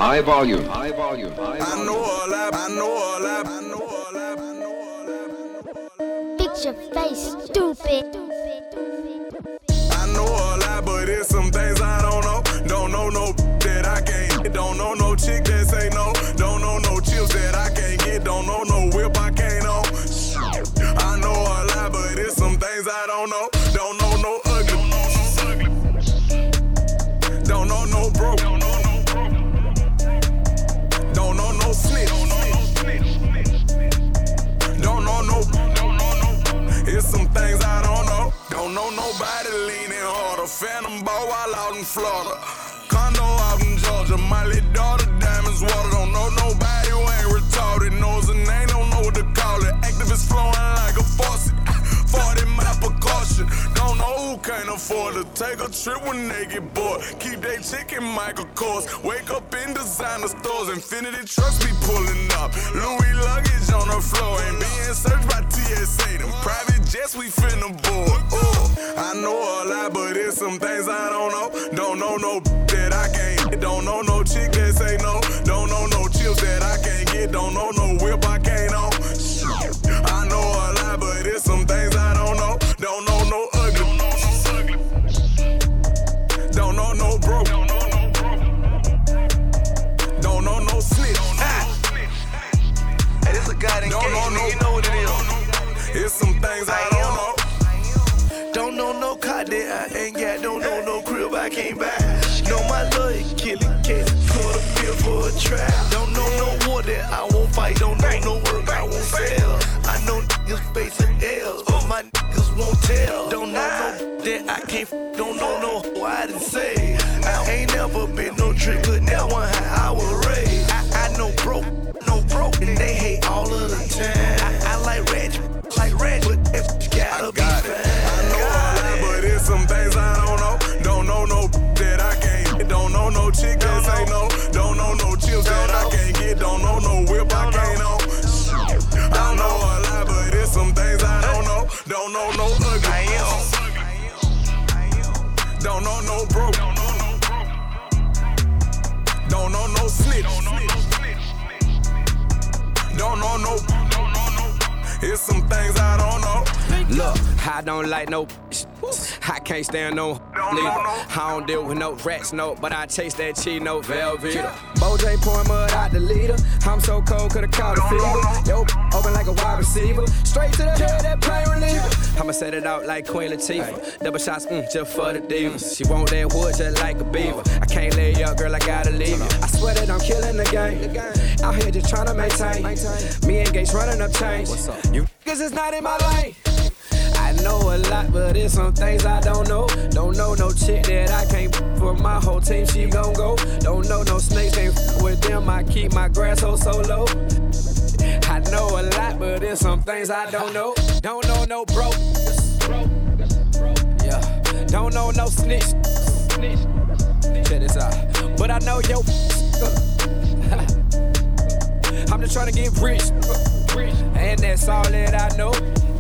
High volume. I know a lot. Fix your face, stupid. I know a lot, but there's some things I don't know. Don't know no that I can't get. Don't know no chick that say no. Don't know no chips that I can't get. Don't know no whip I can't own. I know a lot, but there's some things I don't know. Don't know no ugly. Don't know no broke. Don't know no snitch. Don't know no. It's some things I don't know. Don't know nobody leaning harder. Phantom ball while out in Florida. Condo out in Georgia. My little daughter, diamonds, water. Don't know nobody who ain't retarded. Knows a name, don't know what to call it. Activists flowing like a faucet. 40 mile per caution. Don't know who can't afford to take a trip when they get bored. Keep they chicken Michael Kors. Wake up in designer stores. Infinity trucks be pulling up. Louis luggage on the floor. And being searched by TSA. Them private jets we finna board. I know a lot, but there's some things I don't know. Don't know no that I can't get. Don't know no chick that say no. Don't know no chips that I can't get. Don't know no whip I can't own. I know a lot, but there's some things I don't know. Don't know no ugly. Don't know no broke. Don't know no snitch. Hey, this a guy that you know what it is. It's some things I don't know. Don't know no car that I ain't got. Don't know no crib I can't buy. Know my lawyer killing case. Caught a bill for a trial. Don't know no war that I won't fight. Don't know no work I won't sell. I know niggas facing L's, but my niggas won't tell. Don't know no that I can't. Don't know no who I didn't say. I ain't never been no trick, but that one how I was raised. I know broke, and they hate all of the time. I like ratchet, but it's gotta be fine. But there's some things I don't know. Don't know no that I can't get. Don't know no chick that say no. Don't know no chips that I can't get. Don't know no whip I can't own. I know a lot, but there's some things I don't know. Don't know no ugly. Don't know no broke. Don't know no snitch. Don't know no. It's some things I don't know. Look, I don't like no I can't stand no leader. I don't deal with no rats, no, but I taste that cheese, no Velveeta. Bojay pouring mud out the leader. I'm so cold, coulda caught a fever. Yo, open like a wide receiver. Straight to the head, that pain reliever. I'ma set it out like Queen Latifah. Double shots, just for the divas. She want that wood just like a beaver. I can't lay you up, girl, I gotta leave you. I swear that I'm killing the game. Out here just tryna maintain. Me and Gates running up change. You niggas is not in my lane. I know a lot, but there's some things I don't know. Don't know no chick that I can't for my whole team, she gon' go. Don't know no snakes, ain't with them, I keep my grass so low. I know a lot, but there's some things I don't know. Don't know no broke. Yeah. Don't know no snitch. Check this out. But I know yo. I'm just tryna get rich. And that's all that I know.